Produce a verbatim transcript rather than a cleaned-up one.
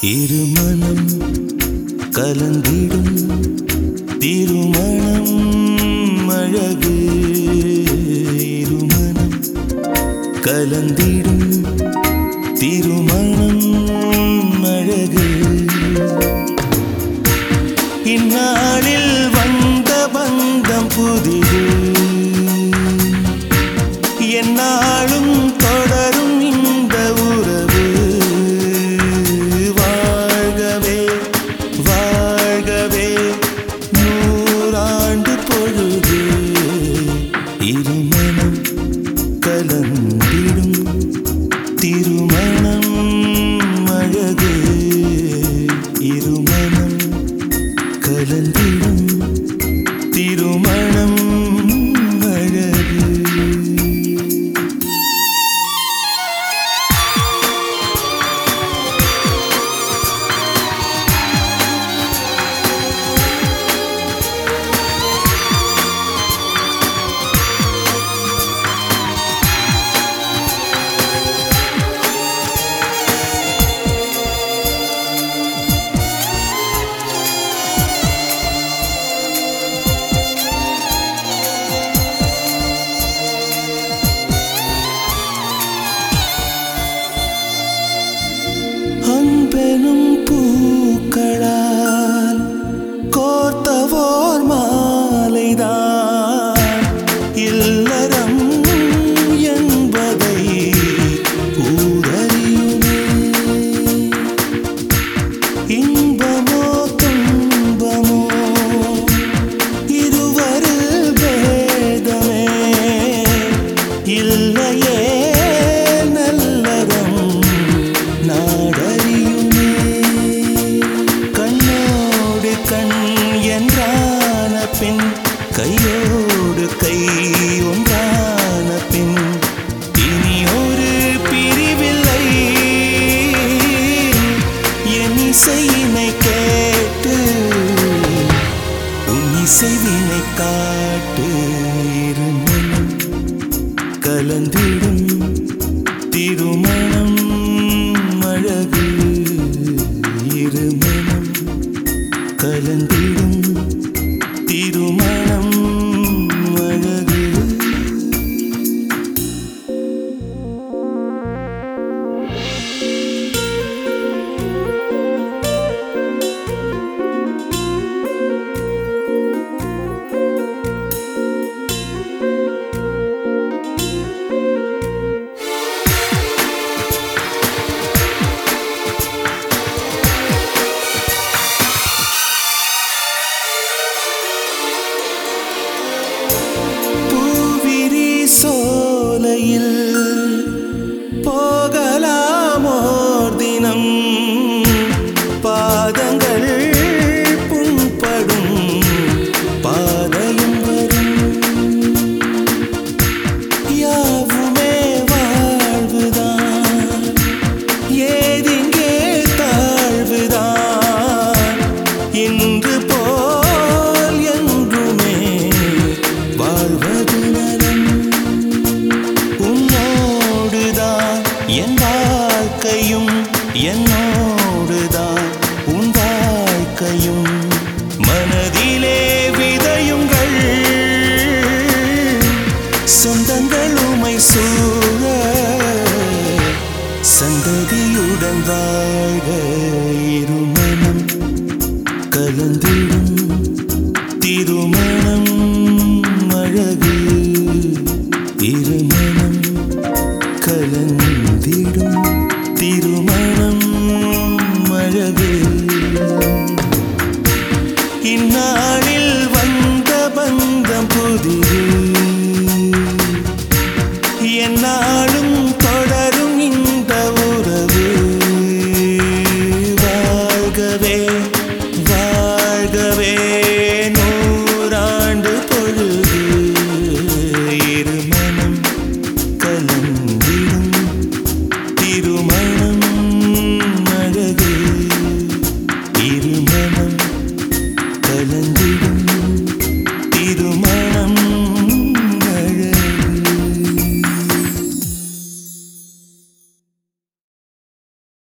இருமனம் கலந்திடும் திருமணம் அழகு. இருமனம் கலந்திடும் திருமணம் அழகு. இந்நாளில் வந்த பந்தம் புதிது, எந்நாளும் தொடரும் இந்த உறவு. வாழ்கவே வாழ்கவே நூறாண்டு பொழுது. இருமனம் கலந்திடும் திருமணம் அழகு. இருமனம் கலந்திடும் திருமணம் அழகு. அன்பெனும் பூக்களால் கோர்த்தவோர் மாலைதான் இல்லறம் என்பதை ஊரறியுமே. இன்பமோ துன்பமோ இருவரில் பேதமே இல்லையே. நல்லறம் நாடறியுமே. கண்ணோடு கண் என்றான பின் கையோடு கை ஒன்றான பின் இனி ஒரு பிரிவில்லை. என் இசையினை கேட்டு உன் இசைவினை காட்டு. இருமனம் கலந்திடும் திருமணம் அழகு. இருமனம் கலந்திடும் திருமணம் அழகு. சோலையில் போகலாமோர் தினம் பாதங்கள் புண்படும் பாதையும் வரும். யாவுமே வாழ்வுதான் ஏதிங்கே தாழ்வுதான். இன்று போல் என்றுமே வாழ்வது நலம். என் வாழ்க்கையும் என்னோடுதான் உன் வாழ்க்கையும். மனதிலே விதையுங்கள் சொந்தங்கள் உமை சூழ. சந்ததியுடன் வாழ. இருமனம் கலந்திடும் திருமணம் அழகு. இருமனம் கலந்திடும் திரு